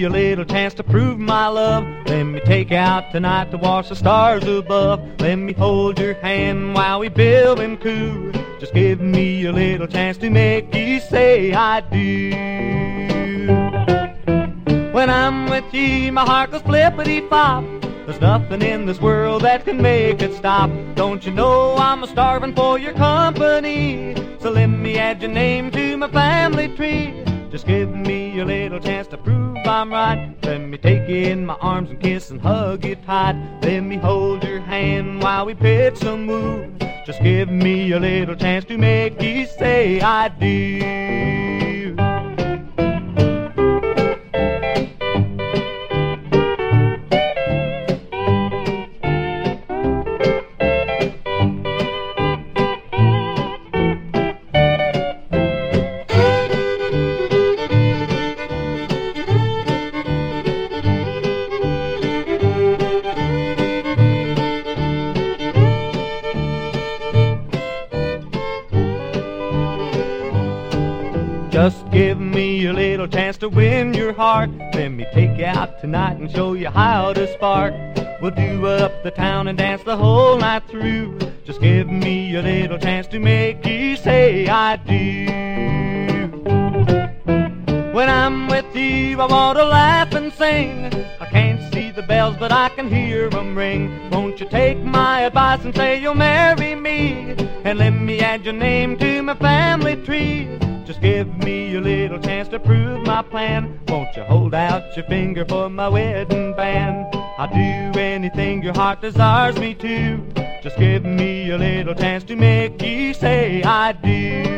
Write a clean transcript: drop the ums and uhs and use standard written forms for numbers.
a little chance to prove my love. Let me take out tonight to watch the stars above. Let me hold your hand while we bill and coo. Just give me a little chance to make you say I do. When I'm with you, my heart goes flippity-flop. There's nothing in this world that can make it stop. Don't you know I'm a-starving for your company? So let me add your name to my family tree. Just give me a little chance to prove I'm right. Let me take you in my arms and kiss and hug you tight. Let me hold your hand while we pitch some moves. Just give me a little chance to make you say I do. Just give me a little chance to win your heart. Let me take you out tonight and show you how to spark. We'll do up the town and dance the whole night through. Just give me a little chance to make you say I do. When I'm with you, I want to laugh and sing. I can't see the bells, but I can hear them ring. Won't you take my advice and say you'll marry me? And let me add your name to my family tree. Just give me a little chance to prove my plan. Won't you hold out your finger for my wedding band? I'll do anything your heart desires me to. Just give me a little chance to make you say I do.